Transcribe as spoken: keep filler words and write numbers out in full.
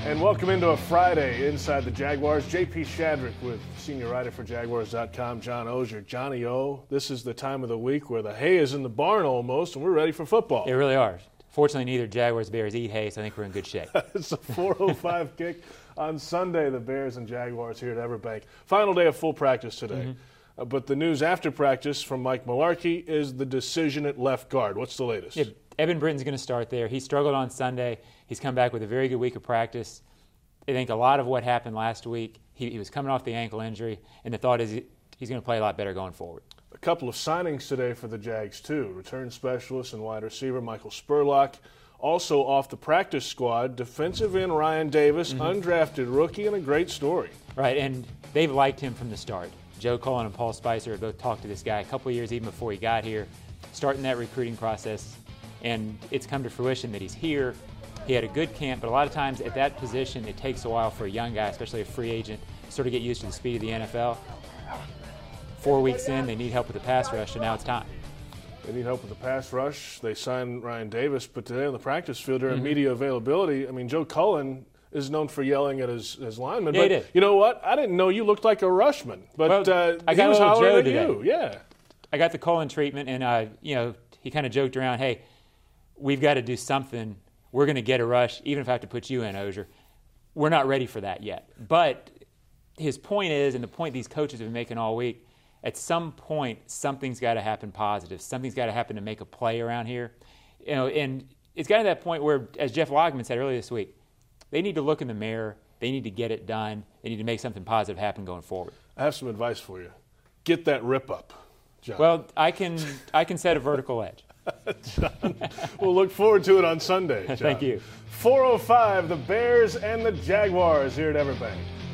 And welcome into a Friday inside the Jaguars. J P Shadrick with senior writer for Jaguars dot com, John Oehser. Johnny O, this is the time of the week where the hay is in the barn almost, and we're ready for football. They really are. Fortunately, neither Jaguars or Bears eat hay, so I think we're in good shape. It's a four oh five kick on Sunday, the Bears and Jaguars here at Everbank. Final day of full practice today. Mm-hmm. Uh, but the news after practice from Mike Mularkey is the decision at left guard. What's the latest? Yeah, Evan Britton's going to start there. He struggled on Sunday. He's come back with a very good week of practice. I think a lot of what happened last week, he, he was coming off the ankle injury, and the thought is he, he's going to play a lot better going forward. A couple of signings today for the Jags, too. Return specialist and wide receiver Michael Spurlock. Also off the practice squad, defensive end Ryan Davis, mm-hmm. undrafted rookie, and a great story. Right, and they've liked him from the start. Joe Cullen and Paul Spicer have both talked to this guy a couple of years even before he got here, starting that recruiting process. And it's come to fruition that he's here. He had a good camp, but a lot of times at that position, it takes a while for a young guy, especially a free agent, to sort of get used to the speed of the N F L. Four weeks in, they need help with the pass rush, and now it's time. They need help with the pass rush. They signed Ryan Davis, but today on the practice field, during mm-hmm. media availability, I mean, Joe Cullen is known for yelling at his, his linemen. Yeah, but he did. You know what? I didn't know you looked like a rushman. But well, uh, I he got was a little hollering Joe at today. you. Yeah. I got the Cullen treatment, and uh, you know, he kind of joked around, hey, we've got to do something. We're going to get a rush, even if I have to put you in, Oehser. We're not ready for that yet. But his point is, and the point these coaches have been making all week, at some point, something's got to happen positive. Something's got to happen to make a play around here. You know, and it's gotten to that point where, as Jeff Logman said earlier this week, they need to look in the mirror. They need to get it done. They need to make something positive happen going forward. I have some advice for you. Get that rip up, John. Well, I can I can set a vertical edge. John, we'll look forward to it on Sunday, John. Thank you. four oh five, the Bears and the Jaguars here at Everbank.